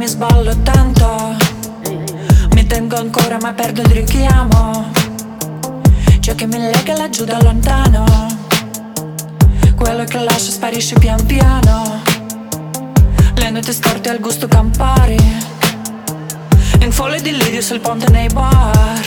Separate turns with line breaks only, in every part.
sballo tanto. Mi tengo ancora ma perdo il richiamo. Ciò che mi lega laggiù da lontano, quello che lascio sparisce pian piano. Le note storte al gusto Campari, in folle delirio sul ponte nei bar.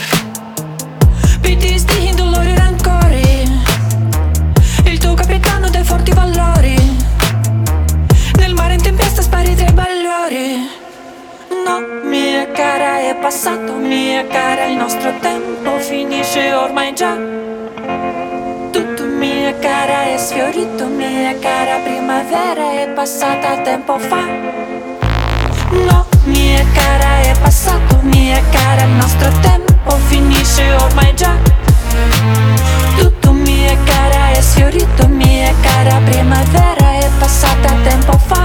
PTSD, indolori, rancori, il tuo capitano dai forti valori. Nel mare in tempesta spari tra i bagliori. No, mia cara, è passato, mia cara, il nostro tempo finisce ormai già. Tutto, mia cara, è sfiorito, mia cara, primavera è passata tempo fa. No, mia cara, è passato, mia cara, il nostro tempo finisce ormai già. Tutto, mia cara, è sfiorito, mia cara, primavera è passata tempo fa.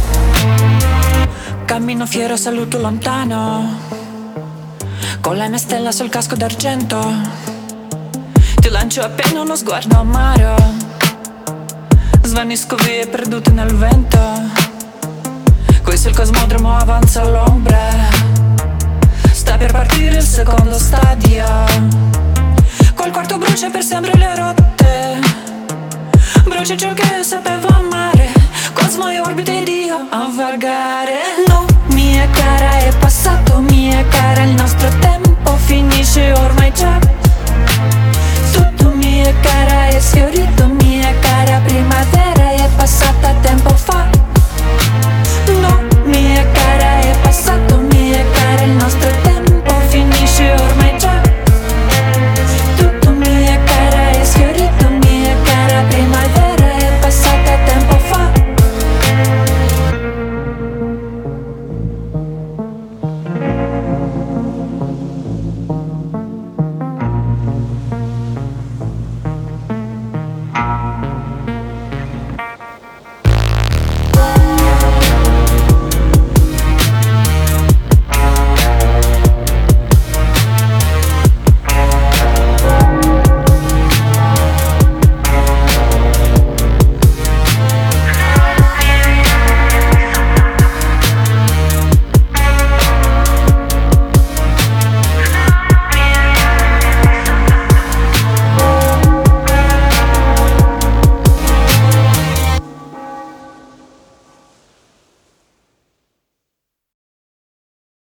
Cammino fiero, saluto lontano, con la mia stella sul casco d'argento. Ti lancio appena uno sguardo amaro, svanisco via perduto nel vento. Questo è il cosmodromo, avanza l'ombra, sta per partire il secondo stadio. Col quarto brucia per sempre le rotte, brucia ciò che sapevo amare, cosmo e orbite di Dio a vagare. No, mia cara, è passato, mia cara, il nostro tempo finisce ormai già.